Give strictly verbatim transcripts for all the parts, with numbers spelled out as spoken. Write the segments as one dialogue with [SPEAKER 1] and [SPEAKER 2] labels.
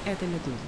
[SPEAKER 1] Это «Медуза».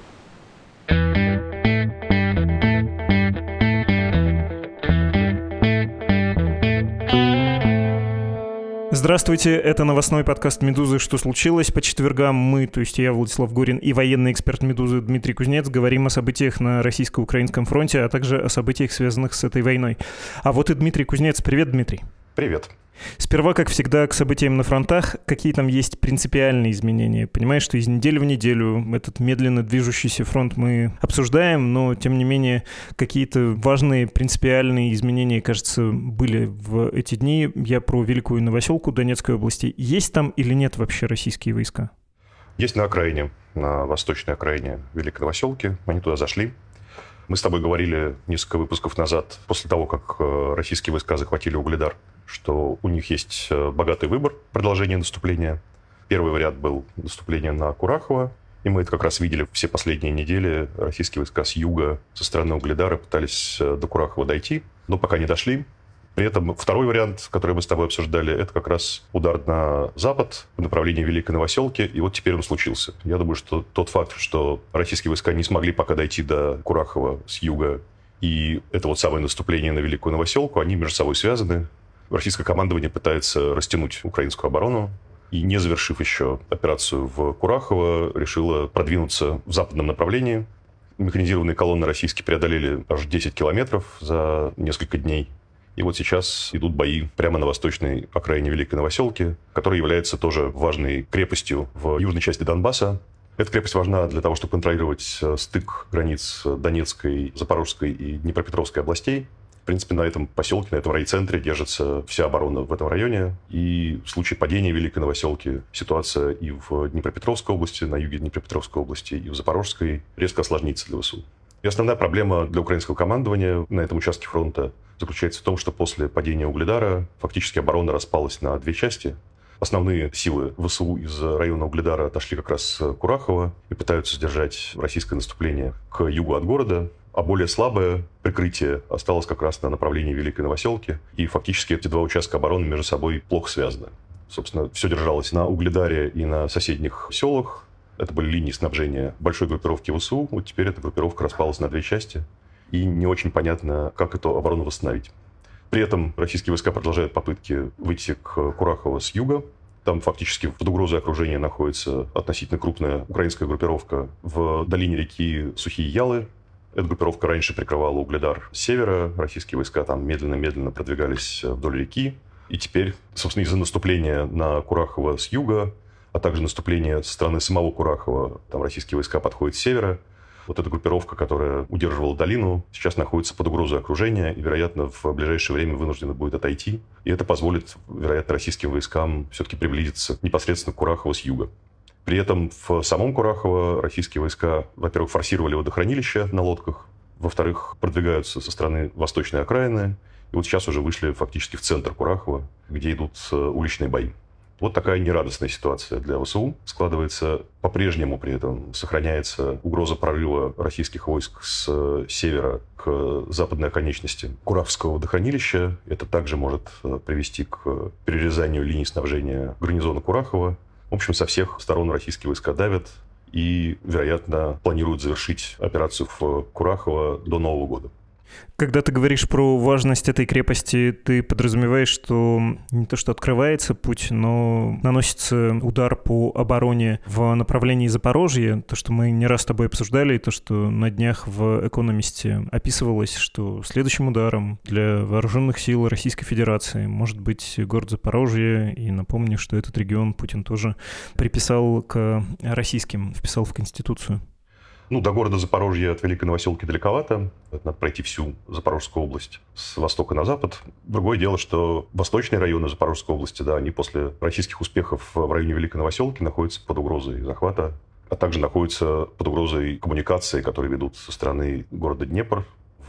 [SPEAKER 2] Здравствуйте, это новостной подкаст «Медузы. Что случилось?». По четвергам мы, то есть я, Владислав Горин, и военный эксперт «Медузы» Дмитрий Кузнец говорим о событиях на российско-украинском фронте, а также о событиях, связанных с этой войной. А вот и Дмитрий Кузнец. Привет, Дмитрий.
[SPEAKER 3] Привет.
[SPEAKER 2] Сперва, как всегда, к событиям на фронтах. Какие там есть принципиальные изменения? Понимаешь, что из недели в неделю этот медленно движущийся фронт мы обсуждаем, но, тем не менее, какие-то важные принципиальные изменения, кажется, были в эти дни. Я про Великую Новоселку Донецкой области. Есть там или нет вообще российские войска?
[SPEAKER 3] Есть на окраине, на восточной окраине Великой Новоселки. Они туда зашли. Мы с тобой говорили несколько выпусков назад, после того, как российские войска захватили Угледар, что у них есть богатый выбор продолжения наступления. Первый вариант был наступление на Курахово, и мы это как раз видели все последние недели. Российские войска с юга, со стороны Угледара пытались до Курахова дойти, но пока не дошли. При этом второй вариант, который мы с тобой обсуждали, это как раз удар на запад в направлении Великой Новоселки, и вот теперь он случился. Я думаю, что тот факт, что российские войска не смогли пока дойти до Курахова с юга, и это вот самое наступление на Великую Новоселку, они между собой связаны. Российское командование пытается растянуть украинскую оборону, и, не завершив еще операцию в Курахово, решила продвинуться в западном направлении. Механизированные колонны российские преодолели аж десять километров за несколько дней. И вот сейчас идут бои прямо на восточной окраине Великой Новоселки, которая является тоже важной крепостью в южной части Донбасса. Эта крепость важна для того, чтобы контролировать стык границ Донецкой, Запорожской и Днепропетровской областей. В принципе, на этом поселке, на этом райцентре держится вся оборона в этом районе. И в случае падения Великой Новоселки ситуация и в Днепропетровской области, на юге Днепропетровской области, и в Запорожской резко осложнится для ВСУ. И основная проблема для украинского командования на этом участке фронта заключается в том, что после падения Угледара фактически оборона распалась на две части. Основные силы ВСУ из района Угледара отошли как раз к Курахово и пытаются сдержать российское наступление к югу от города, а более слабое прикрытие осталось как раз на направлении Великой Новоселки, и фактически эти два участка обороны между собой плохо связаны. Собственно, все держалось на Угледаре и на соседних селах. Это были линии снабжения большой группировки ВСУ. Вот теперь эта группировка распалась на две части. И не очень понятно, как эту оборону восстановить. При этом российские войска продолжают попытки выйти к Курахово с юга. Там фактически под угрозой окружения находится относительно крупная украинская группировка в долине реки Сухие Ялы. Эта группировка раньше прикрывала Угледар с севера. Российские войска там медленно-медленно продвигались вдоль реки. И теперь, собственно, из-за наступления на Курахово с юга, а также наступление со стороны самого Курахова, там российские войска подходят с севера. Вот эта группировка, которая удерживала долину, сейчас находится под угрозой окружения и, вероятно, в ближайшее время вынуждена будет отойти. И это позволит, вероятно, российским войскам все-таки приблизиться непосредственно к Курахову с юга. При этом в самом Курахово российские войска, во-первых, форсировали водохранилище на лодках, во-вторых, продвигаются со стороны восточной окраины, и вот сейчас уже вышли фактически в центр Курахова, где идут уличные бои. Вот такая нерадостная ситуация для ВСУ складывается. По-прежнему при этом сохраняется угроза прорыва российских войск с севера к западной оконечности Кураховского водохранилища. Это также может привести к перерезанию линий снабжения гарнизона Курахова. В общем, со всех сторон российские войска давят и, вероятно, планируют завершить операцию в Курахово до Нового года.
[SPEAKER 2] Когда ты говоришь про важность этой крепости, ты подразумеваешь, что не то что открывается путь, но наносится удар по обороне в направлении Запорожья. То, что мы не раз с тобой обсуждали, и то, что на днях в «Экономисте» описывалось, что следующим ударом для вооруженных сил Российской Федерации может быть город Запорожье. И напомню, что этот регион Путин тоже приписал к российским, вписал в Конституцию.
[SPEAKER 3] Ну, до города Запорожье от Великой Новоселки далековато. Это надо пройти всю Запорожскую область с востока на запад. Другое дело, что восточные районы Запорожской области, да, они после российских успехов в районе Великой Новоселки находятся под угрозой захвата, а также находятся под угрозой коммуникаций, которые ведут со стороны города Днепр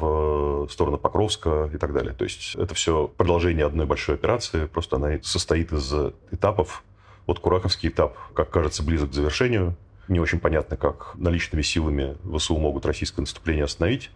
[SPEAKER 3] в сторону Покровска и так далее. То есть это все продолжение одной большой операции, просто она состоит из этапов. Вот Кураховский этап, как кажется, близок к завершению. Не очень понятно, как наличными силами ВСУ могут российское наступление остановить.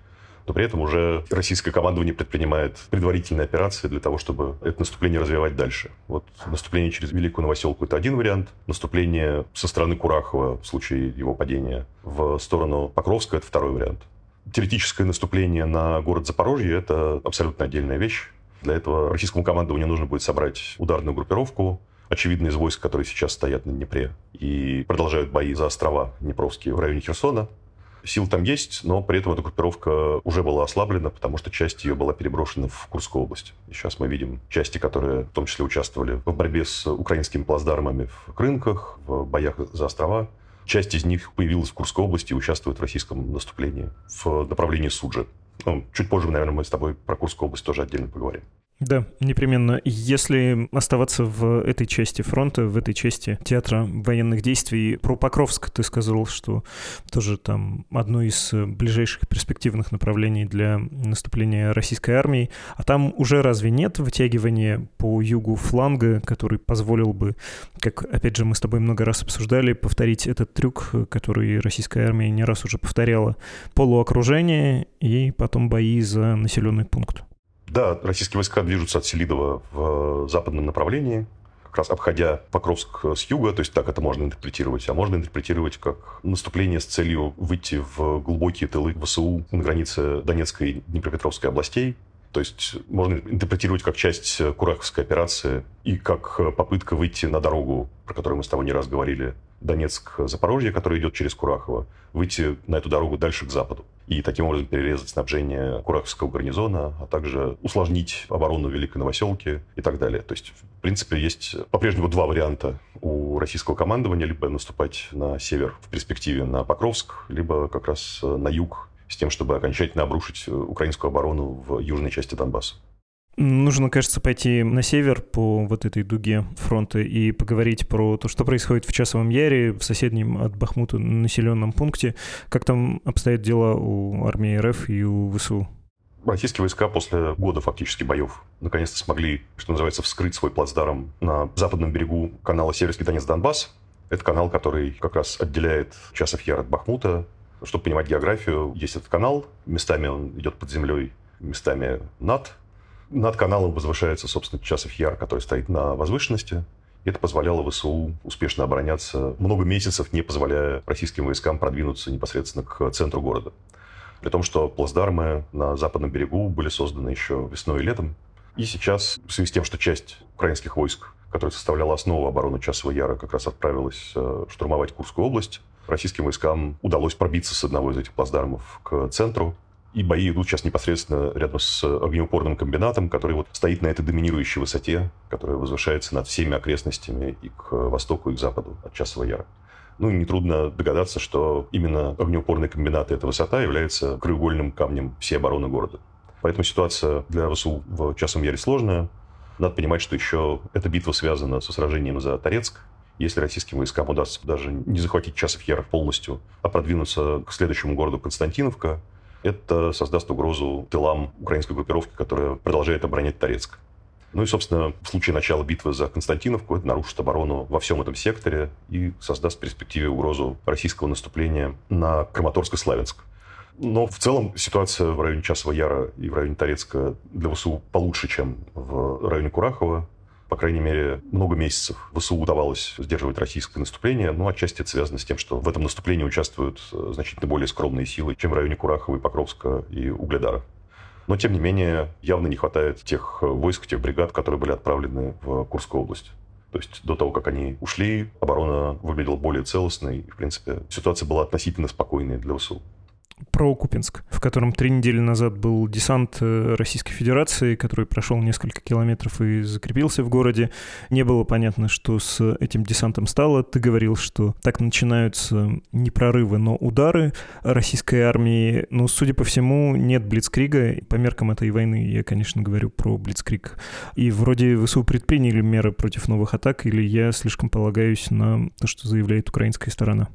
[SPEAKER 3] то при этом уже российское командование предпринимает предварительные операции для того, чтобы это наступление развивать дальше. Вот наступление через Великую Новоселку – это один вариант. Наступление со стороны Курахова в случае его падения в сторону Покровска – это второй вариант. Теоретическое наступление на город Запорожье – это абсолютно отдельная вещь. Для этого российскому командованию нужно будет собрать ударную группировку, очевидно, из войск, которые сейчас стоят на Днепре, и продолжают бои за острова Днепровские в районе Херсона. Сил там есть, но при этом эта группировка уже была ослаблена, потому что часть ее была переброшена в Курскую область. И сейчас мы видим части, которые в том числе участвовали в борьбе с украинскими плацдармами в Крынках, в боях за острова. Часть из них появилась в Курской области и участвует в российском наступлении в направлении Суджи. Ну, чуть позже, наверное, мы с тобой про Курскую область тоже отдельно поговорим.
[SPEAKER 2] Да, непременно. Если оставаться в этой части фронта, в этой части театра военных действий, про Покровск ты сказал, что тоже там одно из ближайших перспективных направлений для наступления российской армии. А там уже разве нет вытягивания по югу фланга, который позволил бы, как, опять же, мы с тобой много раз обсуждали, повторить этот трюк, который российская армия не раз уже повторяла: полуокружение и потом бои за населенный пункт?
[SPEAKER 3] Да, российские войска движутся от Селидова в западном направлении, как раз обходя Покровск с юга, то есть так это можно интерпретировать, а можно интерпретировать как наступление с целью выйти в глубокие тылы ВСУ на границе Донецкой и Днепропетровской областей. То есть можно интерпретировать как часть Кураховской операции и как попытка выйти на дорогу, про которую мы с тобой не раз говорили, Донецк-Запорожье, которая идет через Курахово, выйти на эту дорогу дальше к западу. И таким образом перерезать снабжение Кураховского гарнизона, а также усложнить оборону Великой Новоселки и так далее. То есть, в принципе, есть по-прежнему два варианта у российского командования: либо наступать на север в перспективе на Покровск, либо как раз на юг, с тем, чтобы окончательно обрушить украинскую оборону в южной части Донбасса.
[SPEAKER 2] Нужно, кажется, пойти на север по вот этой дуге фронта и поговорить про то, что происходит в Часовом Яре, в соседнем от Бахмута населенном пункте. Как там обстоят дела у армии РФ и у ВСУ?
[SPEAKER 3] Российские войска после года фактически боев наконец-то смогли, что называется, вскрыть свой плацдарм на западном берегу канала Северский Донец-Донбасс. Это канал, который как раз отделяет Часов Яр от Бахмута. Чтобы понимать географию, есть этот канал. Местами он идет под землей, местами над. Над каналом возвышается, собственно, Часов Яр, который стоит на возвышенности. Это позволяло ВСУ успешно обороняться много месяцев, не позволяя российским войскам продвинуться непосредственно к центру города. При том, что плацдармы на западном берегу были созданы еще весной и летом. И сейчас, в связи с тем, что часть украинских войск, которая составляла основу обороны Часового Яра, как раз отправилась штурмовать Курскую область, российским войскам удалось пробиться с одного из этих плацдармов к центру. И бои идут сейчас непосредственно рядом с огнеупорным комбинатом, который вот стоит на этой доминирующей высоте, которая возвышается над всеми окрестностями и к востоку, и к западу от Часового Яра. Ну и нетрудно догадаться, что именно огнеупорный комбинат и эта высота является краеугольным камнем всей обороны города. Поэтому ситуация для ВСУ в Часовом Яре сложная. Надо понимать, что еще эта битва связана со сражением за Торецк. Если российским войскам удастся даже не захватить Часов Яр полностью, а продвинуться к следующему городу Константиновка, это создаст угрозу тылам украинской группировки, которая продолжает оборонять Торецк. Ну и, собственно, в случае начала битвы за Константиновку это нарушит оборону во всем этом секторе и создаст в перспективе угрозу российского наступления на Краматорск и Славянск. Но в целом ситуация в районе Часового Яра и в районе Торецка для ВСУ получше, чем в районе Курахова. По крайней мере, много месяцев ВСУ удавалось сдерживать российское наступление, но отчасти это связано с тем, что в этом наступлении участвуют значительно более скромные силы, чем в районе Курахова, и Покровска и Угледара. Но, тем не менее, явно не хватает тех войск, тех бригад, которые были отправлены в Курскую область. То есть до того, как они ушли, оборона выглядела более целостной, и, в принципе, ситуация была относительно спокойной для ВСУ.
[SPEAKER 2] Про Купянск, в котором три недели назад был десант Российской Федерации, который прошел несколько километров и закрепился в городе. Не было понятно, что с этим десантом стало. Ты говорил, что так начинаются не прорывы, но удары российской армии. Но, судя по всему, нет блицкрига. По меркам этой войны я, конечно, говорю про блицкриг. И вроде ВСУ предприняли меры против новых атак, или я слишком полагаюсь на то, что заявляет украинская сторона?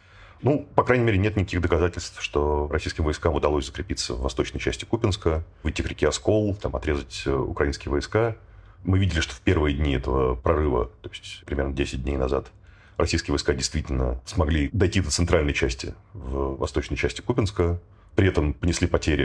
[SPEAKER 3] Ну, по крайней мере, нет никаких доказательств, что российским войскам удалось закрепиться в восточной части Купянска, выйти к реке Оскол, там, отрезать украинские войска. Мы видели, что в первые дни этого прорыва, то есть примерно десять дней назад, российские войска действительно смогли дойти до центральной части в восточной части Купянска. При этом понесли потери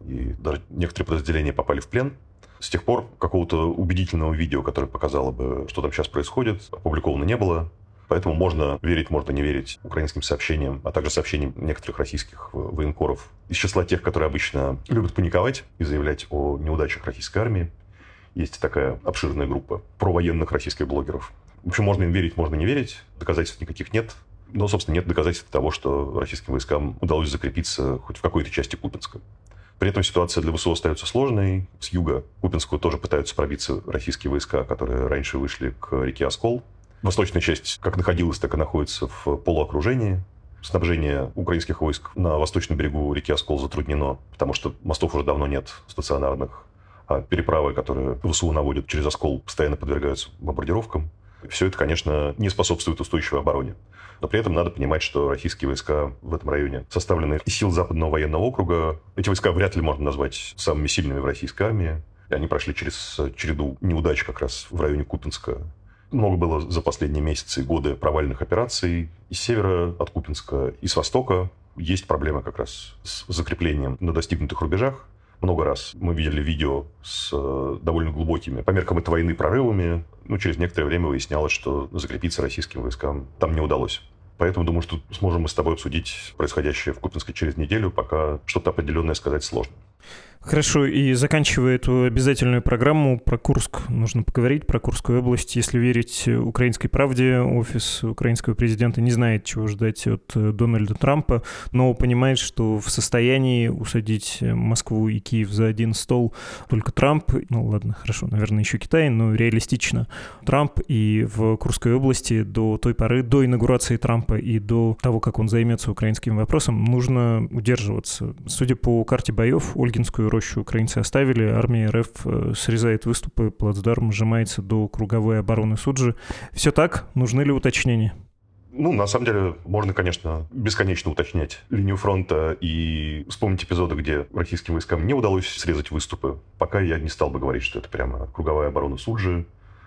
[SPEAKER 3] и даже некоторые подразделения попали в плен. С тех пор какого-то убедительного видео, которое показало бы, что там сейчас происходит, опубликовано не было. Поэтому можно верить, можно не верить украинским сообщениям, а также сообщениям некоторых российских военкоров из числа тех, которые обычно любят паниковать и заявлять о неудачах российской армии. Есть такая обширная группа провоенных российских блогеров. В общем, можно им верить, можно не верить. Доказательств никаких нет. Но, собственно, нет доказательств того, что российским войскам удалось закрепиться хоть в какой-то части Купянска. При этом ситуация для ВСУ остается сложной. С юга Купянскую тоже пытаются пробиться российские войска, которые раньше вышли к реке Оскол. Восточная часть как находилась, так и находится в полуокружении. Снабжение украинских войск на восточном берегу реки Оскол затруднено, потому что мостов уже давно нет стационарных, а переправы, которые ВСУ наводят через Оскол, постоянно подвергаются бомбардировкам. Все это, конечно, не способствует устойчивой обороне. Но при этом надо понимать, что российские войска в этом районе составлены из сил Западного военного округа. Эти войска вряд ли можно назвать самыми сильными в российской армии. И они прошли через череду неудач как раз в районе Купянска. Много было за последние месяцы и годы провальных операций. И с севера от Купянска, и с востока есть проблемы как раз с закреплением на достигнутых рубежах. Много раз мы видели видео с довольно глубокими, по меркам этой войны, прорывами. Ну, через некоторое время выяснялось, что закрепиться российским войскам там не удалось. Поэтому думаю, что сможем мы с тобой обсудить происходящее в Купянске через неделю, пока что-то определенное сказать сложно.
[SPEAKER 2] Хорошо, и заканчивая эту обязательную программу про Курск, нужно поговорить про Курскую область. Если верить «Украинской правде», офис украинского президента не знает, чего ждать от Дональда Трампа, но понимает, что в состоянии усадить Москву и Киев за один стол только Трамп, ну ладно, хорошо, наверное, еще Китай, но реалистично Трамп, и в Курской области до той поры, до инаугурации Трампа и до того, как он займется украинским вопросом, нужно удерживаться. Судя по карте боев, Ольгинскую рощу украинцы оставили, армия РФ срезает выступы, плацдарм сжимается до круговой обороны Суджи. Все так? Нужны ли уточнения?
[SPEAKER 3] Ну, на самом деле, можно, конечно, бесконечно уточнять линию фронта и вспомнить эпизоды, где российским войскам не удалось срезать выступы. Пока я не стал бы говорить, что это прямо круговая оборона Суджи.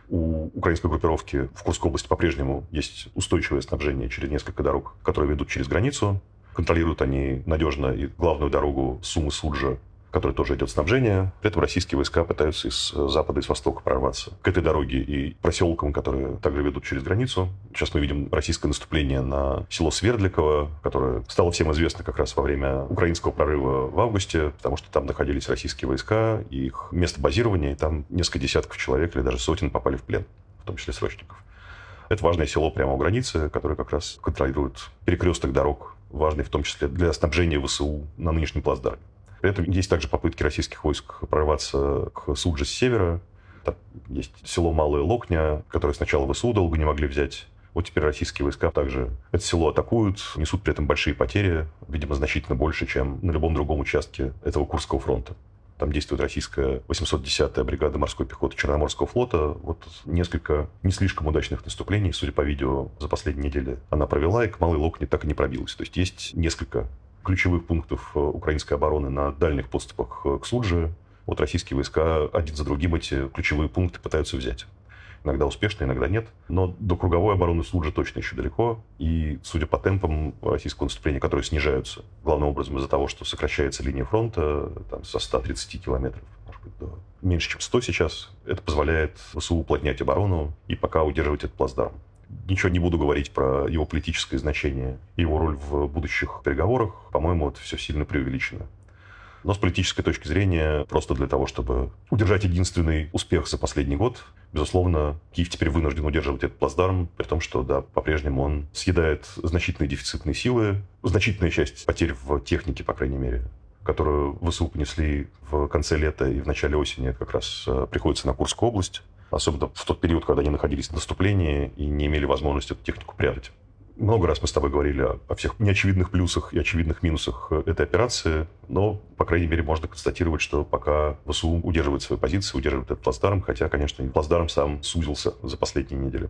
[SPEAKER 3] У украинской группировки в Курской области по-прежнему есть устойчивое снабжение через несколько дорог, которые ведут через границу. Контролируют они надежно и главную дорогу Сумы-Суджа, которой тоже идет снабжение. При этом российские войска пытаются из запада и с востока прорваться к этой дороге и проселкам, которые также ведут через границу. Сейчас мы видим российское наступление на село Свердликово, которое стало всем известно как раз во время украинского прорыва в августе, потому что там находились российские войска, и их место базирования, и там несколько десятков человек или даже сотен попали в плен, в том числе срочников. Это важное село прямо у границы, которое как раз контролирует перекресток дорог, важный в том числе для снабжения ВСУ на нынешнем плацдарме. При этом есть также попытки российских войск прорваться к Судже с севера. Там есть село Малая Локня, которое сначала ВСУ долго не могли взять. Вот теперь российские войска также это село атакуют, несут при этом большие потери, видимо, значительно больше, чем на любом другом участке этого Курского фронта. Там действует российская восемьсот десятая бригада морской пехоты Черноморского флота. Вот несколько не слишком удачных наступлений, судя по видео, за последние недели она провела, и к Малой Локне так и не пробилась. То есть есть несколько ключевых пунктов украинской обороны на дальних подступах к Суджи. Вот российские войска один за другим эти ключевые пункты пытаются взять. Иногда успешно, иногда нет. Но до круговой обороны Суджи точно еще далеко. И, судя по темпам российского наступления, которые снижаются, главным образом из-за того, что сокращается линия фронта там, со ста тридцати километров, может быть, до меньше, чем сто сейчас, это позволяет ВСУ уплотнять оборону и пока удерживать этот плацдарм. Ничего не буду говорить про его политическое значение и его роль в будущих переговорах. По-моему, это все сильно преувеличено. Но с политической точки зрения, просто для того, чтобы удержать единственный успех за последний год, безусловно, Киев теперь вынужден удерживать этот плацдарм, при том, что, да, по-прежнему он съедает значительные дефицитные силы, значительная часть потерь в технике, по крайней мере, которую ВСУ понесли в конце лета и в начале осени, как раз приходится на Курскую область. Особенно в тот период, когда они находились в наступлении и не имели возможности эту технику прятать. Много раз мы с тобой говорили о, о всех неочевидных плюсах и очевидных минусах этой операции, но, по крайней мере, можно констатировать, что пока ВСУ удерживает свои позиции, удерживает этот плацдарм, хотя, конечно, плацдарм сам сузился за последние недели.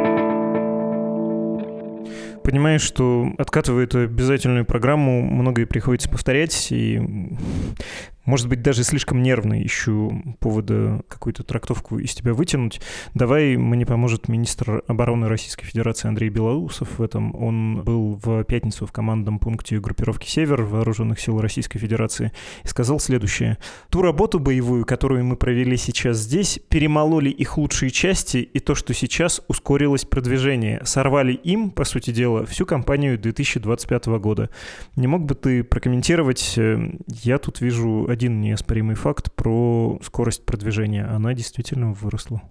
[SPEAKER 2] Понимаешь, что, откатывая эту обязательную программу, многое приходится повторять, и может быть, даже слишком нервно ищу повода какую-то трактовку из тебя вытянуть. Давай, мне поможет министр обороны Российской Федерации Андрей Белоусов в этом. Он был в пятницу в командном пункте группировки «Север» Вооруженных сил Российской Федерации и сказал следующее. Ту работу боевую, которую мы провели сейчас здесь, перемололи их лучшие части, и то, что сейчас ускорилось продвижение. Сорвали им, по сути дела, всю кампанию две тысячи двадцать пятого года. Не мог бы ты прокомментировать? Я тут вижу один неоспоримый факт про скорость продвижения. Она действительно выросла.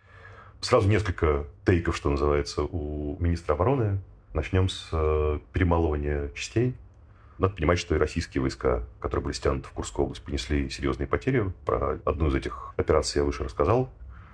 [SPEAKER 3] Сразу несколько тейков, что называется, у министра обороны. Начнем с э, перемалывания частей. Надо понимать, что и российские войска, которые были стянуты в Курскую область, понесли серьезные потери. Про одну из этих операций я выше рассказал.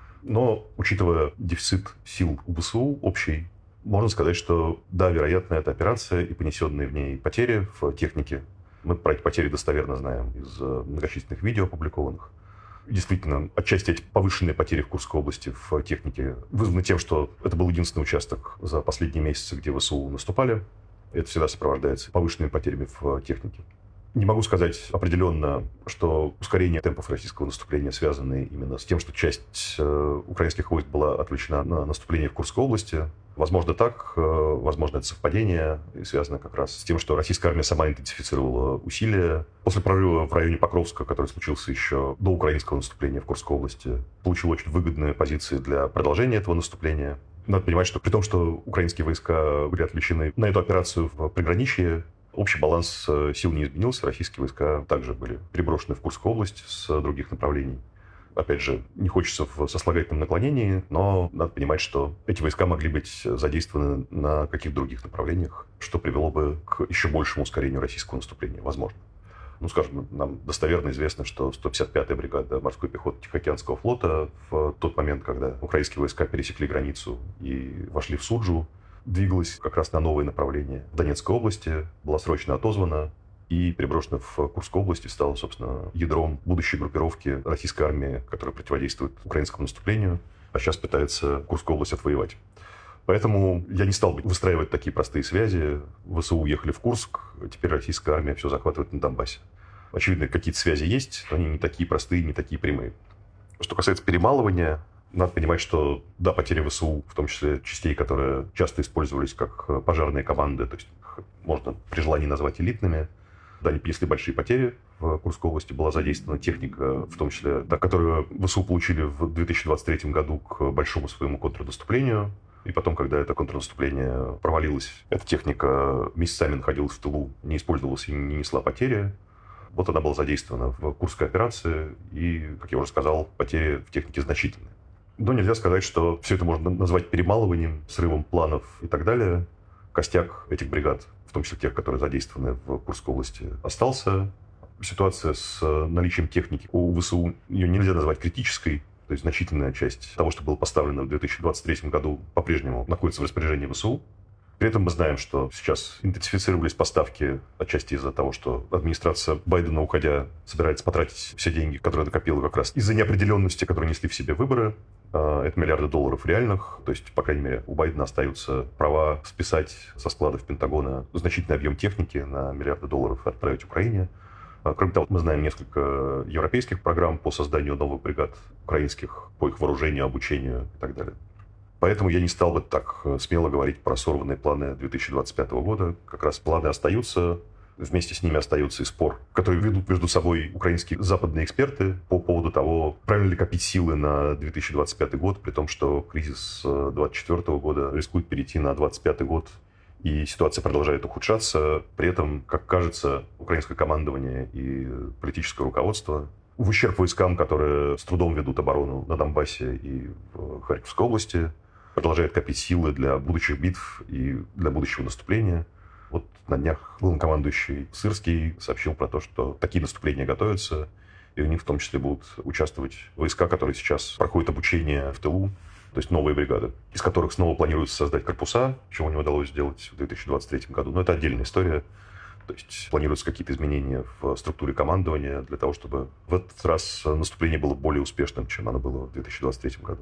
[SPEAKER 3] Но, учитывая дефицит сил у ВСУ общий, можно сказать, что, да, вероятно, эта операция и понесенные в ней потери в технике. Мы про эти потери достоверно знаем из многочисленных видео опубликованных. Действительно, отчасти эти повышенные потери в Курской области в технике вызваны тем, что это был единственный участок за последние месяцы, где ВСУ наступали. Это всегда сопровождается повышенными потерями в технике. Не могу сказать определенно, что ускорение темпов российского наступления связано именно с тем, что часть э, украинских войск была отвлечена на наступление в Курской области. Возможно так, э, возможно это совпадение, и связано как раз с тем, что российская армия сама интенсифицировала усилия. После прорыва в районе Покровска, который случился еще до украинского наступления в Курской области, получил очень выгодные позиции для продолжения этого наступления. Надо понимать, что при том, что украинские войска были отвлечены на эту операцию в приграничье, общий баланс сил не изменился. Российские войска также были переброшены в Курскую область с других направлений. Опять же, не хочется в сослагательном наклонении, но надо понимать, что эти войска могли быть задействованы на каких-то других направлениях, что привело бы к еще большему ускорению российского наступления, возможно. Ну, скажем, нам достоверно известно, что сто пятьдесят пятая бригада морской пехоты Тихоокеанского флота в тот момент, когда украинские войска пересекли границу и вошли в Суджу, двигалась как раз на новые направления в Донецкой области, была срочно отозвана и переброшена в Курскую область и стала, собственно, ядром будущей группировки российской армии, которая противодействует украинскому наступлению, а сейчас пытается Курскую область отвоевать. Поэтому я не стал бы выстраивать такие простые связи. ВСУ уехали в Курск, теперь российская армия все захватывает на Донбассе. Очевидно, какие-то связи есть, но они не такие простые, не такие прямые. Что касается перемалывания, надо понимать, что, да, потери ВСУ, в том числе частей, которые часто использовались как пожарные команды, то есть их можно при желании назвать элитными, да, они понесли большие потери. В Курской области была задействована техника, в том числе, да, которую ВСУ получили в две тысячи двадцать третьем году к большому своему контрнаступлению. И потом, когда это контрнаступление провалилось, эта техника месяцами находилась в тылу, не использовалась и не несла потери. Вот она была задействована в Курской операции, и, как я уже сказал, потери в технике значительные. Но нельзя сказать, что все это можно назвать перемалыванием, срывом планов и так далее. Костяк этих бригад, в том числе тех, которые задействованы в Курской области, остался. Ситуация с наличием техники у ВСУ, ее нельзя назвать критической. То есть значительная часть того, что было поставлено в две тысячи двадцать третьем году, по-прежнему находится в распоряжении ВСУ. При этом мы знаем, что сейчас интенсифицировались поставки, отчасти из-за того, что администрация Байдена, уходя, собирается потратить все деньги, которые накопила как раз из-за неопределенности, которые несли в себе выборы. Это миллиарды долларов реальных. То есть, по крайней мере, у Байдена остаются права списать со складов Пентагона значительный объем техники на миллиарды долларов и отправить Украине. Кроме того, мы знаем несколько европейских программ по созданию новых бригад украинских, по их вооружению, обучению и так далее. Поэтому я не стал бы так смело говорить про сорванные планы две тысячи двадцать пятого года. Как раз планы остаются, вместе с ними остается и спор, который ведут между собой украинские западные эксперты по поводу того, правильно ли копить силы на две тысячи двадцать пятый год, при том, что кризис двадцать четвёртого года рискует перейти на двадцать пятый год. И ситуация продолжает ухудшаться. При этом, как кажется, украинское командование и политическое руководство в ущерб войскам, которые с трудом ведут оборону на Донбассе и в Харьковской области, продолжает копить силы для будущих битв и для будущего наступления. Вот на днях главнокомандующий Сырский сообщил про то, что такие наступления готовятся, и в них в том числе будут участвовать войска, которые сейчас проходят обучение в тылу, то есть новые бригады, из которых снова планируется создать корпуса, чего не удалось сделать в две тысячи двадцать третьем году. Но это отдельная история. То есть планируются какие-то изменения в структуре командования для того, чтобы в этот раз наступление было более успешным, чем оно было в две тысячи двадцать третьем году.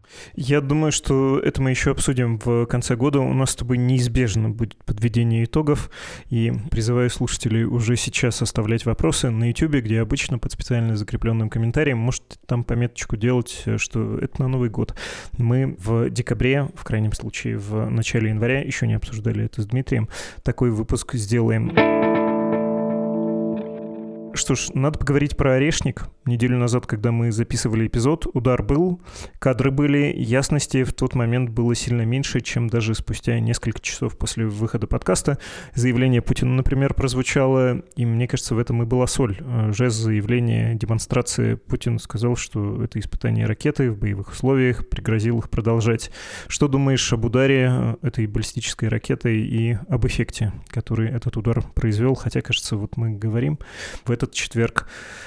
[SPEAKER 2] Я думаю, что это мы еще обсудим в конце года. У нас с тобой неизбежно будет подведение итогов. И призываю слушателей уже сейчас оставлять вопросы на YouTube, где обычно под специально закрепленным комментарием можете там пометочку делать, что это на Новый год. Мы в декабре, в крайнем случае в начале января, еще не обсуждали это с Дмитрием, такой выпуск сделаем. Что ж, надо поговорить про «Орешник». Неделю назад, когда мы записывали эпизод, удар был, кадры были, ясности в тот момент было сильно меньше, чем даже спустя несколько часов после выхода подкаста. Заявление Путина, например, прозвучало, и мне кажется, в этом и была соль. Жест заявления, демонстрации. Путин сказал, что это испытание ракеты в боевых условиях, пригрозил их продолжать. Что думаешь об ударе этой баллистической ракетой и об эффекте, который этот удар произвел? Хотя, кажется, вот мы говорим в этот четверг.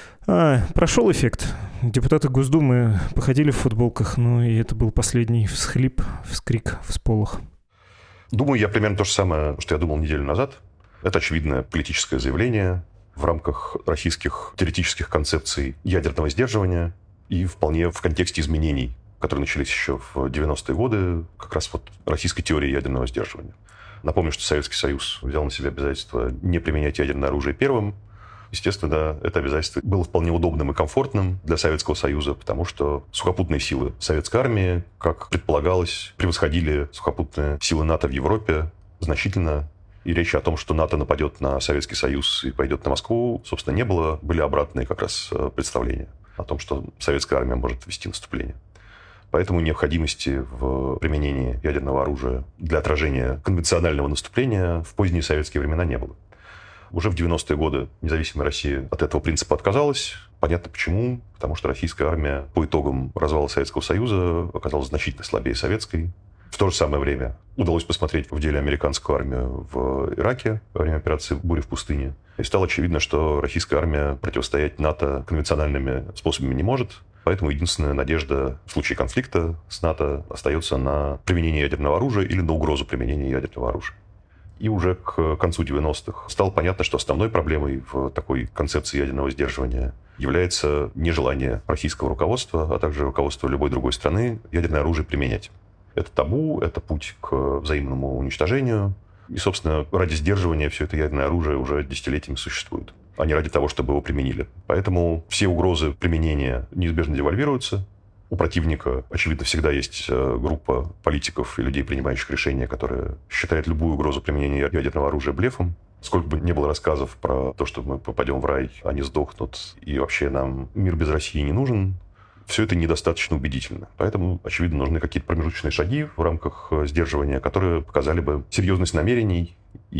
[SPEAKER 2] А, прошел эффект. Депутаты Госдумы походили в футболках, ну и это был последний всхлип, вскрик, всполох.
[SPEAKER 3] Думаю, я примерно то же самое, что я думал неделю назад. Это очевидное политическое заявление в рамках российских теоретических концепций ядерного сдерживания и вполне в контексте изменений, которые начались еще в девяностые годы, как раз вот российской теории ядерного сдерживания. Напомню, что Советский Союз взял на себя обязательство не применять ядерное оружие первым. Естественно, это обязательство было вполне удобным и комфортным для Советского Союза, потому что сухопутные силы советской армии, как предполагалось, превосходили сухопутные силы НАТО в Европе значительно. И речи о том, что НАТО нападет на Советский Союз и пойдет на Москву, собственно, не было. Были обратные как раз представления о том, что советская армия может вести наступление. Поэтому необходимости в применении ядерного оружия для отражения конвенционального наступления в поздние советские времена не было. Уже в девяностые годы независимая Россия от этого принципа отказалась. Понятно почему. Потому что российская армия по итогам развала Советского Союза оказалась значительно слабее советской. В то же самое время удалось посмотреть в деле американскую армию в Ираке во время операции «Буря в пустыне». И стало очевидно, что российская армия противостоять НАТО конвенциональными способами не может. Поэтому единственная надежда в случае конфликта с НАТО остается на применение ядерного оружия или на угрозу применения ядерного оружия. И уже к концу девяностых стало понятно, что основной проблемой в такой концепции ядерного сдерживания является нежелание российского руководства, а также руководства любой другой страны ядерное оружие применять. Это табу, это путь к взаимному уничтожению. И, собственно, ради сдерживания все это ядерное оружие уже десятилетиями существует, а не ради того, чтобы его применили. Поэтому все угрозы применения неизбежно девальвируются. У противника, очевидно, всегда есть группа политиков и людей, принимающих решения, которые считают любую угрозу применения ядерного оружия блефом. Сколько бы ни было рассказов про то, что мы попадем в рай, они сдохнут, и вообще нам мир без России не нужен, все это недостаточно убедительно. Поэтому, очевидно, нужны какие-то промежуточные шаги в рамках сдерживания, которые показали бы серьезность намерений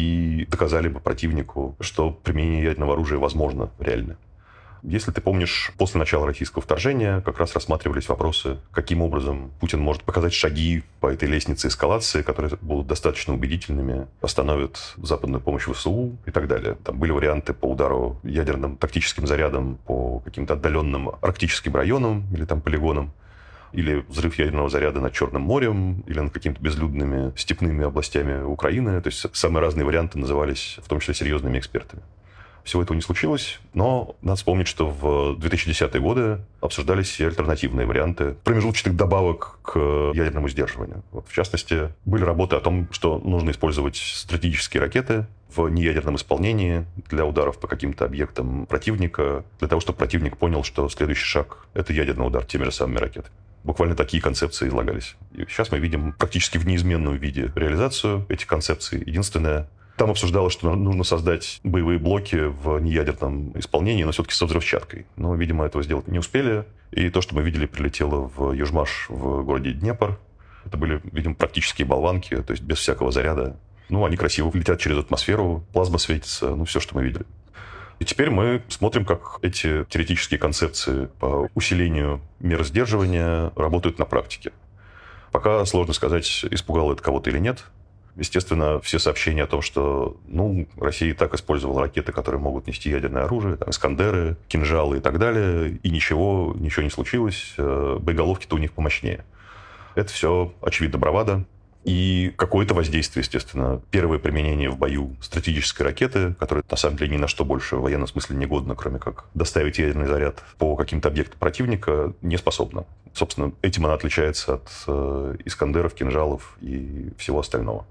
[SPEAKER 3] и доказали бы противнику, что применение ядерного оружия возможно реально. Если ты помнишь, после начала российского вторжения как раз рассматривались вопросы, каким образом Путин может показать шаги по этой лестнице эскалации, которые будут достаточно убедительными, остановят западную помощь ВСУ и так далее. Там были варианты по удару ядерным тактическим зарядом по каким-то отдаленным арктическим районам или там полигонам, или взрыв ядерного заряда над Черным морем, или над какими-то безлюдными степными областями Украины. То есть самые разные варианты назывались, в том числе серьезными экспертами. Всего этого не случилось, но надо вспомнить, что в две тысячи десятые годы обсуждались и альтернативные варианты промежуточных добавок к ядерному сдерживанию. Вот, в частности, были работы о том, что нужно использовать стратегические ракеты в неядерном исполнении для ударов по каким-то объектам противника, для того, чтобы противник понял, что следующий шаг – это ядерный удар теми же самыми ракетами. Буквально такие концепции излагались. И сейчас мы видим практически в неизменном виде реализацию этих концепций. Единственное, там обсуждалось, что нужно создать боевые блоки в неядерном исполнении, но все-таки со взрывчаткой. Но, видимо, этого сделать не успели. И то, что мы видели, прилетело в Южмаш в городе Днепр. Это были, видимо, практические болванки, то есть без всякого заряда. Ну, они красиво летят через атмосферу, плазма светится, ну, все, что мы видели. И теперь мы смотрим, как эти теоретические концепции по усилению мер сдерживания работают на практике. Пока сложно сказать, испугало это кого-то или нет. Естественно, все сообщения о том, что ну, Россия и так использовала ракеты, которые могут нести ядерное оружие, там, «Искандеры», «Кинжалы» и так далее, и ничего, ничего не случилось, боеголовки-то у них помощнее. Это все, очевидно, бравада. И какое-то воздействие, естественно. Первое применение в бою стратегической ракеты, которая, на самом деле, ни на что больше в военном смысле не годна, кроме как доставить ядерный заряд по каким-то объектам противника, не способна. Собственно, этим она отличается от э, Искандеров, кинжалов и всего остального.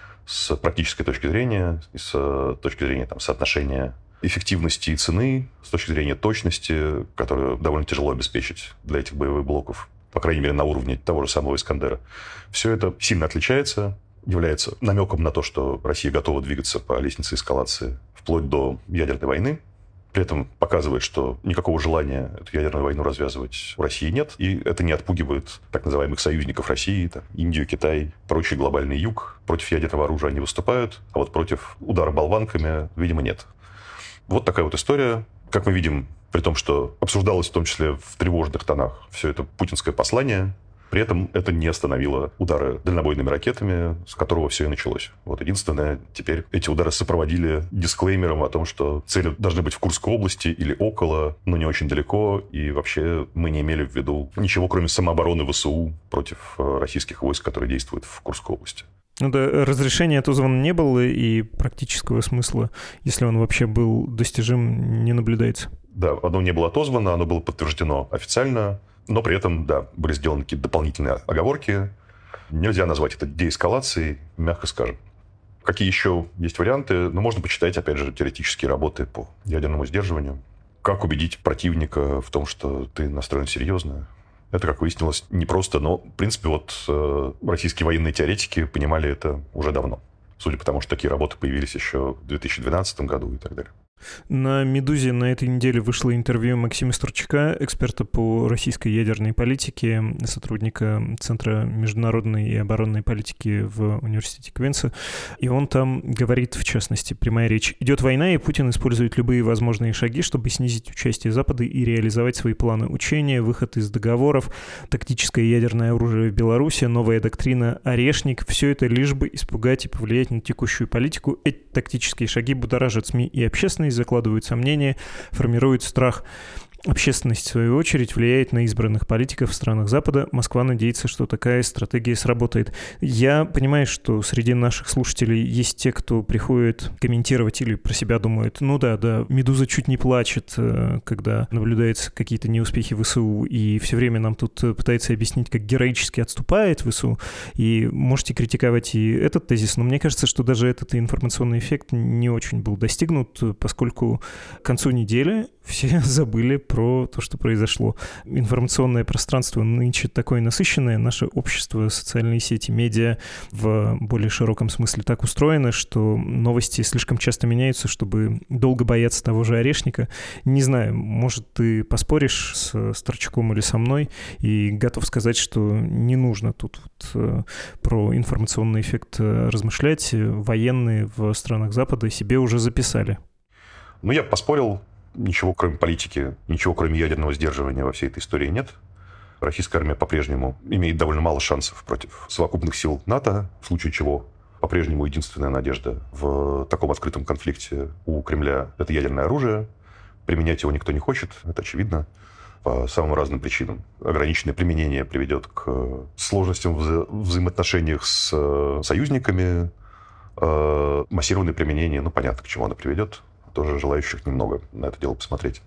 [SPEAKER 3] С практической точки зрения, и с точки зрения там, соотношения эффективности и цены, с точки зрения точности, которую довольно тяжело обеспечить для этих боевых блоков, по крайней мере, на уровне того же самого «Искандера». Все это сильно отличается, является намеком на то, что Россия готова двигаться по лестнице эскалации вплоть до ядерной войны. При этом показывает, что никакого желания эту ядерную войну развязывать у России нет. И это не отпугивает так называемых союзников России, там, Индию, Китай, прочий глобальный юг. Против ядерного оружия они выступают, а вот против удара болванками, видимо, нет. Вот такая вот история. Как мы видим, при том, что обсуждалось в том числе в тревожных тонах все это путинское послание, при этом это не остановило удары дальнобойными ракетами, с которого все и началось. Вот единственное, теперь эти удары сопроводили дисклеймером о том, что цели должны быть в Курской области или около, но не очень далеко, и вообще мы не имели в виду ничего, кроме самообороны ВСУ против российских войск, которые действуют в Курской области.
[SPEAKER 2] Ну да, разрешения отозвано не было, и практического смысла, если он вообще был достижим, не наблюдается.
[SPEAKER 3] Да, оно не было отозвано, оно было подтверждено официально, но при этом, да, были сделаны какие-то дополнительные оговорки. Нельзя назвать это деэскалацией, мягко скажем. Какие еще есть варианты? Ну, можно почитать, опять же, теоретические работы по ядерному сдерживанию. Как убедить противника в том, что ты настроен серьезно? Это, как выяснилось, непросто, но, в принципе, вот э, российские военные теоретики понимали это уже давно. Судя по тому, что такие работы появились еще в две тысячи двенадцатом году и так далее.
[SPEAKER 2] На «Медузе» на этой неделе вышло интервью Максима Стручка, эксперта по российской ядерной политике, сотрудника Центра международной и оборонной политики в университете Квинса. И он там говорит, в частности, прямая речь: «Идет война, и Путин использует любые возможные шаги, чтобы снизить участие Запада и реализовать свои планы учения, выход из договоров, тактическое ядерное оружие в Беларуси, новая доктрина «Орешник». Все это лишь бы испугать и повлиять на текущую политику. Эти тактические шаги будоражат СМИ и общественность, закладывают сомнения, формируют страх. Общественность, в свою очередь, влияет на избранных политиков в странах Запада. Москва надеется, что такая стратегия сработает». Я понимаю, что среди наших слушателей есть те, кто приходит комментировать или про себя думают: ну да, да, «Медуза» чуть не плачет, когда наблюдаются какие-то неуспехи ВСУ, и все время нам тут пытается объяснить, как героически отступает ВСУ, и можете критиковать и этот тезис, но мне кажется, что даже этот информационный эффект не очень был достигнут, поскольку к концу недели все забыли про то, что произошло. Информационное пространство нынче такое насыщенное, наше общество, социальные сети, медиа в более широком смысле так устроено, что новости слишком часто меняются, чтобы долго бояться того же «Орешника». Не знаю, может, ты поспоришь с Стручком или со мной, и готов сказать, что не нужно тут вот про информационный эффект размышлять. Военные в странах Запада себе уже записали.
[SPEAKER 3] Ну, я поспорил. Ничего, кроме политики, ничего, кроме ядерного сдерживания во всей этой истории нет. Российская армия по-прежнему имеет довольно мало шансов против совокупных сил НАТО, в случае чего по-прежнему единственная надежда в таком открытом конфликте у Кремля – это ядерное оружие. Применять его никто не хочет, это очевидно, по самым разным причинам. Ограниченное применение приведет к сложностям в вза- взаимоотношениях с союзниками. Массированное применение, ну, понятно, к чему оно приведет. Тоже желающих немного на это дело посмотреть.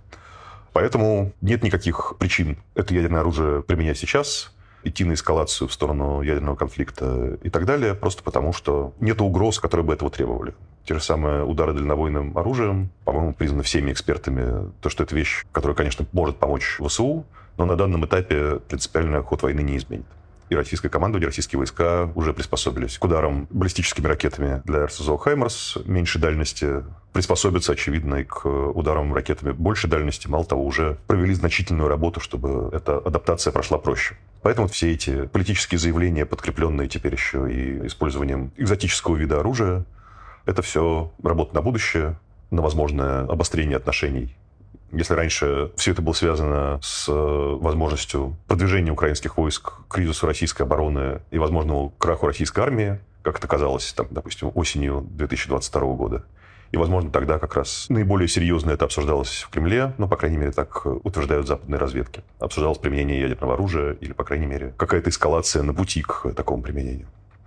[SPEAKER 3] Поэтому нет никаких причин это ядерное оружие применять сейчас, идти на эскалацию в сторону ядерного конфликта и так далее, просто потому что нет угроз, которые бы этого требовали. Те же самые удары дальнобойным оружием, по-моему, признаны всеми экспертами, то, что это вещь, которая, конечно, может помочь ВСУ, но на данном этапе принципиально ход войны не изменит. И российское командование, российские войска уже приспособились к ударам баллистическими ракетами для эр эс зэ о «Хаймарс» меньшей дальности, приспособятся, очевидно, и к ударам ракетами большей дальности. Мало того, уже провели значительную работу, чтобы эта адаптация прошла проще. Поэтому все эти политические заявления, подкрепленные теперь еще и использованием экзотического вида оружия, это все работа на будущее, на возможное обострение отношений. Если раньше все это было связано с возможностью продвижения украинских войск к кризису российской обороны и возможному краху российской армии, как это казалось, там, допустим, осенью две тысячи двадцать второго года, и, возможно, тогда как раз наиболее серьезно это обсуждалось в Кремле, ну, по крайней мере, так утверждают западные разведки. Обсуждалось применение ядерного оружия или, по крайней мере, какая-то эскалация на пути к такому применению.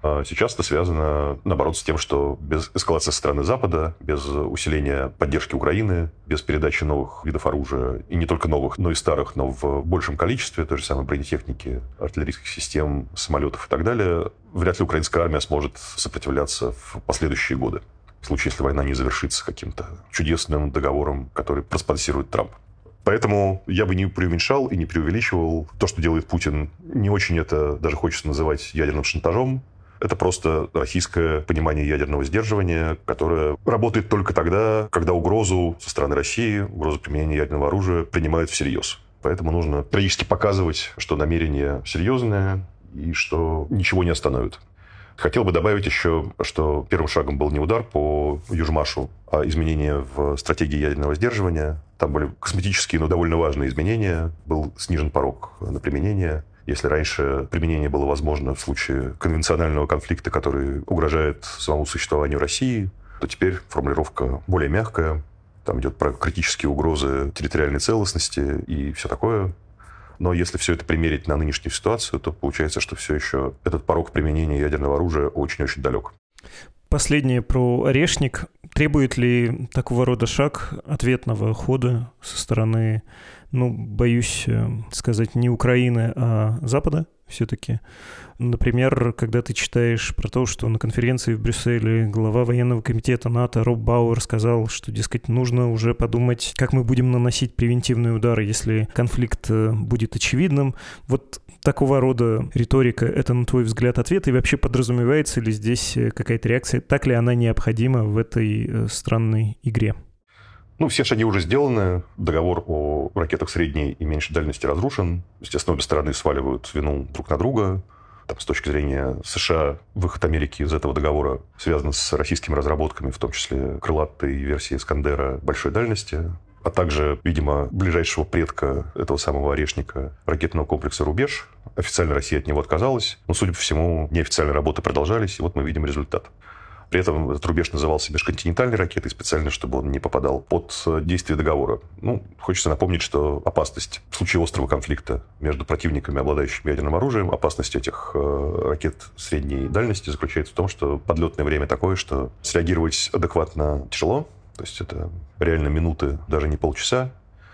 [SPEAKER 3] А сейчас это связано, наоборот, с тем, что без эскалации со стороны Запада, без усиления поддержки Украины, без передачи новых видов оружия, и не только новых, но и старых, но в большем количестве, той же самой бронетехники, артиллерийских систем, самолетов и так далее, вряд ли украинская армия сможет сопротивляться в последующие годы, в случае, если война не завершится каким-то чудесным договором, который проспонсирует Трамп. Поэтому я бы не преуменьшал и не преувеличивал. То, что делает Путин, не очень это даже хочется называть ядерным шантажом. Это просто российское понимание ядерного сдерживания, которое работает только тогда, когда угрозу со стороны России, угрозу применения ядерного оружия принимают всерьез. Поэтому нужно периодически показывать, что намерение серьезное и что ничего не остановит. Хотел бы добавить еще, что первым шагом был не удар по Южмашу, а изменения в стратегии ядерного сдерживания. Там были косметические, но довольно важные изменения. Был снижен порог на применение. Если раньше применение было возможно в случае конвенционального конфликта, который угрожает самому существованию России, то теперь формулировка более мягкая. Там идет про критические угрозы территориальной целостности и все такое. Но если все это примерить на нынешнюю ситуацию, то получается, что все еще этот порог применения ядерного оружия очень-очень далек.
[SPEAKER 2] Последнее про Орешник. Требует ли такого рода шаг ответного хода со стороны, ну, боюсь сказать, не Украины, а Запада все-таки? Например, когда ты читаешь про то, что на конференции в Брюсселе глава военного комитета НАТО Роб Бауэр сказал, что, дескать, нужно уже подумать, как мы будем наносить превентивные удары, если конфликт будет очевидным. Вот такого рода риторика — это, на твой взгляд, ответ? И вообще подразумевается ли здесь какая-то реакция? Так ли она необходима в этой странной игре?
[SPEAKER 3] Ну, все шаги уже сделаны. Договор о ракетах средней и меньшей дальности разрушен. Естественно, обе стороны сваливают вину друг на друга. Там, с точки зрения США, выход Америки из этого договора связан с российскими разработками, в том числе крылатой версии «Искандера» большой дальности, а также, видимо, ближайшего предка этого самого Орешника, ракетного комплекса «Рубеж». Официально Россия от него отказалась, но, судя по всему, неофициальные работы продолжались, и вот мы видим результат. При этом этот рубеж назывался межконтинентальной ракетой, специально, чтобы он не попадал под действие договора. Ну, хочется напомнить, что опасность в случае острого конфликта между противниками, обладающими ядерным оружием, опасность этих э, ракет средней дальности заключается в том, что подлетное время такое, что среагировать адекватно тяжело. То есть это реально минуты, даже не полчаса.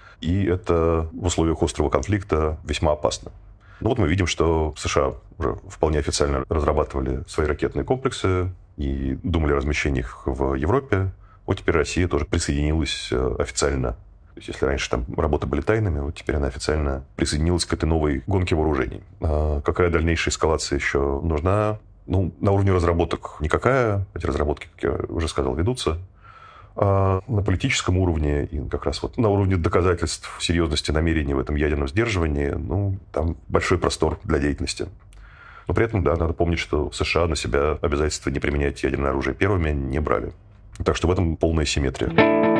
[SPEAKER 3] И это в условиях острого конфликта весьма опасно. Ну вот мы видим, что США уже вполне официально разрабатывали свои ракетные комплексы и думали о размещении их в Европе. Вот теперь Россия тоже присоединилась официально. То есть если раньше там работы были тайными, вот теперь она официально присоединилась к этой новой гонке вооружений. А какая дальнейшая эскалация еще нужна? Ну, на уровне разработок никакая. Эти разработки, как я уже сказал, ведутся. А на политическом уровне и как раз вот на уровне доказательств серьезности намерений в этом ядерном сдерживании, ну, там большой простор для деятельности. Но при этом, да, надо помнить, что США на себя обязательства не применять ядерное оружие первыми не брали. Так что в этом полная симметрия.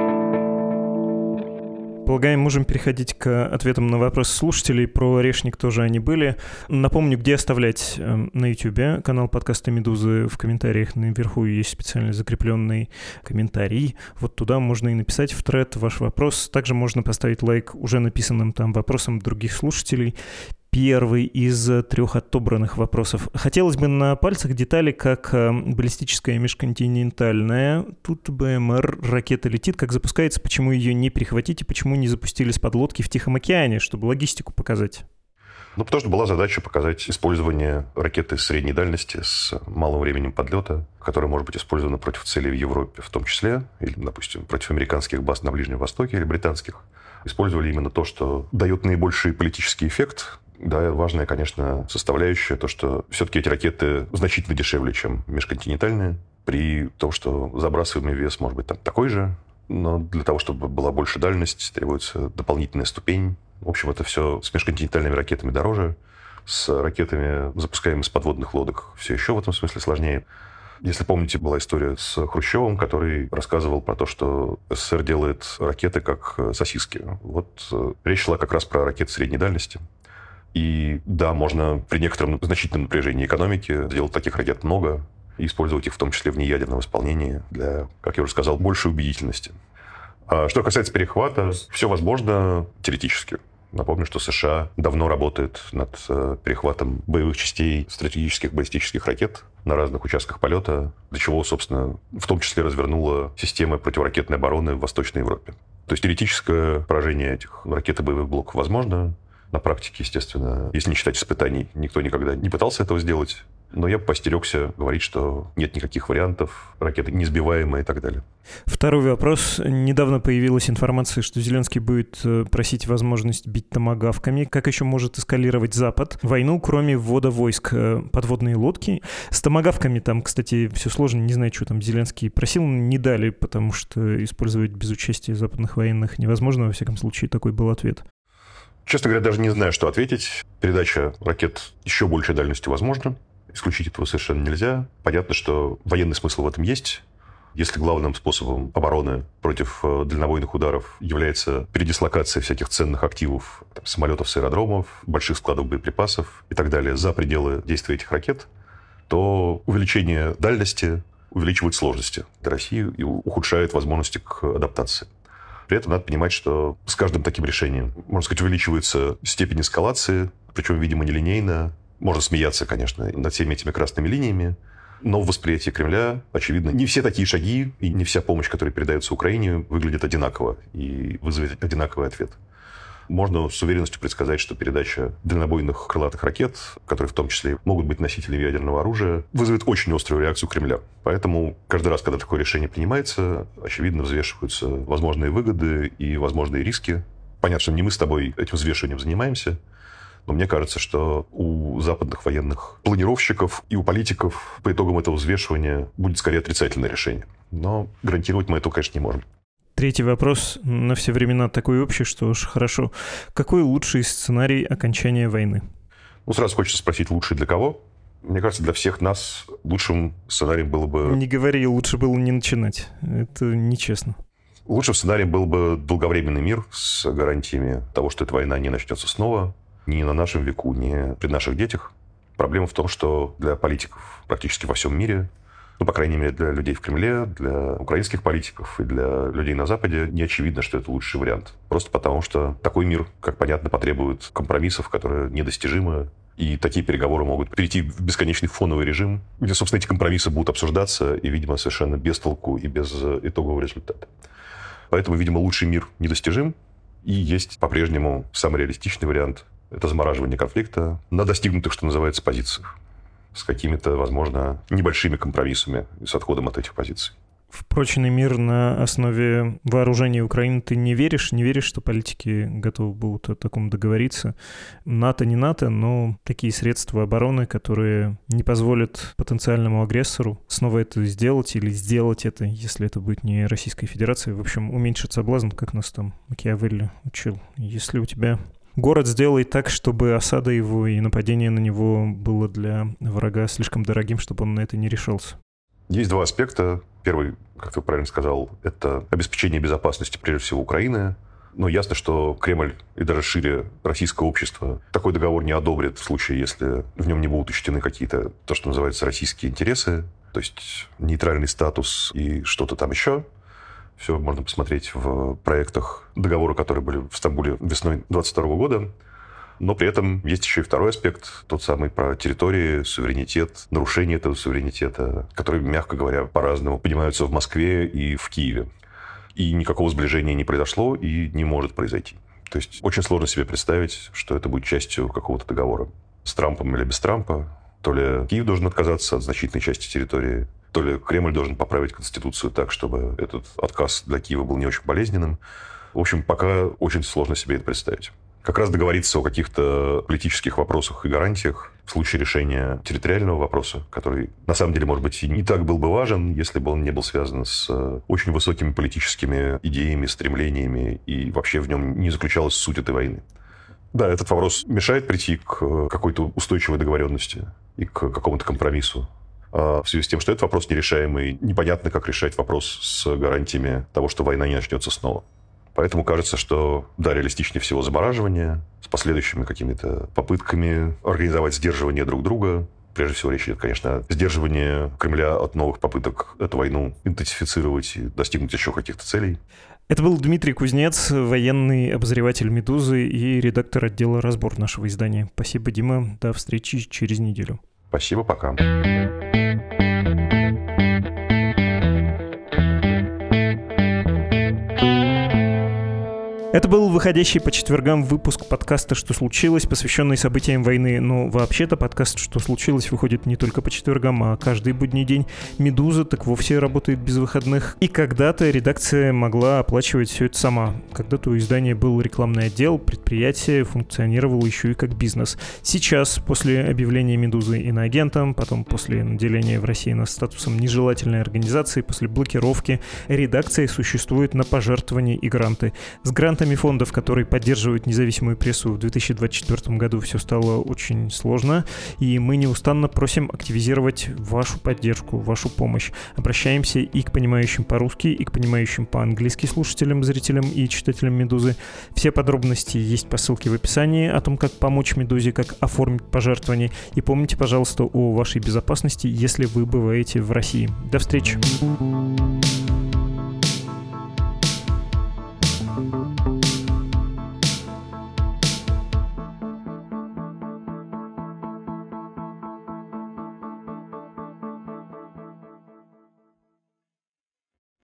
[SPEAKER 2] Полагаем, можем переходить к ответам на вопросы слушателей. Про Орешник тоже они были. Напомню, где оставлять на YouTube канал подкаста «Медузы». В комментариях наверху есть специально закрепленный комментарий. Вот туда можно и написать в тред ваш вопрос. Также можно поставить лайк уже написанным там вопросам других слушателей. Первый из трех отобранных вопросов. Хотелось бы на пальцах детали, как баллистическая межконтинентальная. Тут БМР ракета летит, как запускается, почему ее не перехватить и почему не запустили с подлодки в Тихом океане, чтобы логистику показать.
[SPEAKER 3] Ну, потому что была задача показать использование ракеты средней дальности с малым временем подлета, которая может быть использована против целей в Европе в том числе, или, допустим, против американских баз на Ближнем Востоке или британских. Использовали именно то, что дает наибольший политический эффект. Да, важная, конечно, составляющая, то, что все-таки эти ракеты значительно дешевле, чем межконтинентальные, при том, что забрасываемый вес может быть там такой же, но для того, чтобы была больше дальность, требуется дополнительная ступень. В общем, это все с межконтинентальными ракетами дороже, с ракетами, запускаемыми с подводных лодок, все еще в этом смысле сложнее. Если помните, была история с Хрущевым, который рассказывал про то, что СССР делает ракеты как сосиски. Вот речь шла как раз про ракеты средней дальности. И да, можно при некотором значительном напряжении экономики делать таких ракет много и использовать их в том числе в неядерном исполнении для, как я уже сказал, большей убедительности. А что касается перехвата, все возможно теоретически. Напомню, что США давно работает над перехватом боевых частей стратегических баллистических ракет на разных участках полета, для чего, собственно, в том числе развернула системы противоракетной обороны в Восточной Европе. То есть теоретическое поражение этих ракет и боевых блоков возможно. На практике, естественно, если не считать испытаний, никто никогда не пытался этого сделать. Но я бы постерегся говорить, что нет никаких вариантов, ракеты несбиваемые и так далее.
[SPEAKER 2] Второй вопрос. Недавно появилась информация, что Зеленский будет просить возможность бить томагавками. Как еще может эскалировать Запад войну, кроме ввода войск? Подводные лодки. С томагавками там, кстати, все сложно. Не знаю, что там Зеленский просил. Не дали, потому что использовать без участия западных военных невозможно. Во всяком случае, такой был ответ.
[SPEAKER 3] Честно говоря, даже не знаю, что ответить. Передача ракет еще большей дальностью возможна. Исключить этого совершенно нельзя. Понятно, что военный смысл в этом есть. Если главным способом обороны против дальнобойных ударов является передислокация всяких ценных активов, там, самолетов с аэродромов, больших складов боеприпасов и так далее за пределы действия этих ракет, то увеличение дальности увеличивает сложности для России и ухудшает возможности к адаптации. При этом надо понимать, что с каждым таким решением, можно сказать, увеличивается степень эскалации, причем, видимо, нелинейно. Можно смеяться, конечно, над всеми этими красными линиями, но в восприятии Кремля, очевидно, не все такие шаги и не вся помощь, которая передается Украине, выглядит одинаково и вызовет одинаковый ответ. Можно с уверенностью предсказать, что передача дальнобойных крылатых ракет, которые в том числе могут быть носителями ядерного оружия, вызовет очень острую реакцию Кремля. Поэтому каждый раз, когда такое решение принимается, очевидно, взвешиваются возможные выгоды и возможные риски. Понятно, что не мы с тобой этим взвешиванием занимаемся, но мне кажется, что у западных военных планировщиков и у политиков по итогам этого взвешивания будет скорее отрицательное решение. Но гарантировать мы этого, конечно, не можем.
[SPEAKER 2] Третий вопрос на все времена такой общий, что уж хорошо. Какой лучший сценарий окончания войны?
[SPEAKER 3] Ну, сразу хочется спросить, лучший для кого? Мне кажется, для всех нас лучшим сценарием было бы...
[SPEAKER 2] Не говори, лучше было не начинать. Это нечестно.
[SPEAKER 3] Лучшим сценарием был бы долговременный мир с гарантиями того, что эта война не начнется снова. Ни на нашем веку, ни при наших детях. Проблема в том, что для политиков практически во всем мире, ну, по крайней мере, для людей в Кремле, для украинских политиков и для людей на Западе, не очевидно, что это лучший вариант. Просто потому, что такой мир, как понятно, потребует компромиссов, которые недостижимы. И такие переговоры могут перейти в бесконечный фоновый режим, где, собственно, эти компромиссы будут обсуждаться и, видимо, совершенно без толку и без итогового результата. Поэтому, видимо, лучший мир недостижим. И есть по-прежнему самый реалистичный вариант – это замораживание конфликта на достигнутых, что называется, позициях. С какими-то, возможно, небольшими компромиссами и с отходом от этих позиций.
[SPEAKER 2] В прочный мир на основе вооружения Украины ты не веришь? Не веришь, что политики готовы будут о таком договориться? НАТО не НАТО, но такие средства обороны, которые не позволят потенциальному агрессору снова это сделать или сделать это, если это будет не Российская Федерация. В общем, уменьшить соблазн, как нас там Макиавелли учил. Если у тебя... Город сделает так, чтобы осада его и нападение на него было для врага слишком дорогим, чтобы он на это не решался.
[SPEAKER 3] Есть два аспекта. Первый, как ты правильно сказал, это обеспечение безопасности, прежде всего, Украины. Но ясно, что Кремль и даже шире российское общество такой договор не одобрит в случае, если в нем не будут учтены какие-то, то, что называется, российские интересы, то есть нейтральный статус и что-то там еще. Все можно посмотреть в проектах договора, которые были в Стамбуле весной двадцать второго года. Но при этом есть еще и второй аспект, тот самый про территории, суверенитет, нарушение этого суверенитета, которые, мягко говоря, по-разному понимаются в Москве и в Киеве. И никакого сближения не произошло и не может произойти. То есть очень сложно себе представить, что это будет частью какого-то договора. С Трампом или без Трампа. То ли Киев должен отказаться от значительной части территории, то ли Кремль должен поправить Конституцию так, чтобы этот отказ для Киева был не очень болезненным. В общем, пока очень сложно себе это представить. Как раз договориться о каких-то политических вопросах и гарантиях в случае решения территориального вопроса, который, на самом деле, может быть, и не так был бы важен, если бы он не был связан с очень высокими политическими идеями, стремлениями, и вообще в нем не заключалась суть этой войны. Да, этот вопрос мешает прийти к какой-то устойчивой договоренности и к какому-то компромиссу. А в связи с тем, что этот вопрос нерешаемый, непонятно, как решать вопрос с гарантиями того, что война не начнется снова. Поэтому кажется, что, да, реалистичнее всего замораживание с последующими какими-то попытками организовать сдерживание друг друга. Прежде всего, речь идет, конечно, о сдерживании Кремля от новых попыток эту войну интенсифицировать и достигнуть еще каких-то целей.
[SPEAKER 2] Это был Дмитрий Кузнец, военный обозреватель «Медузы» и редактор отдела «Разбор» нашего издания. Спасибо, Дима. До встречи через неделю.
[SPEAKER 3] Спасибо, пока.
[SPEAKER 2] Это был выходящий по четвергам выпуск подкаста «Что случилось?», посвященный событиям войны. Но вообще-то подкаст «Что случилось?» выходит не только по четвергам, а каждый будний день. «Медуза» так вовсе работает без выходных. И когда-то редакция могла оплачивать все это сама. Когда-то у издания был рекламный отдел, предприятие функционировало еще и как бизнес. Сейчас, после объявления «Медузы» иноагентом, потом после наделения в России нас статусом нежелательной организации, после блокировки, редакция существует на пожертвования и гранты. С грантами фондов, которые поддерживают независимую прессу, в две тысячи двадцать четвёртом году все стало очень сложно, и мы неустанно просим активизировать вашу поддержку, вашу помощь. Обращаемся и к понимающим по-русски, и к понимающим по-английски слушателям, зрителям и читателям «Медузы». Все подробности есть по ссылке в описании о том, как помочь «Медузе», как оформить пожертвование. И помните, пожалуйста, о вашей безопасности, если вы бываете в России. До встречи!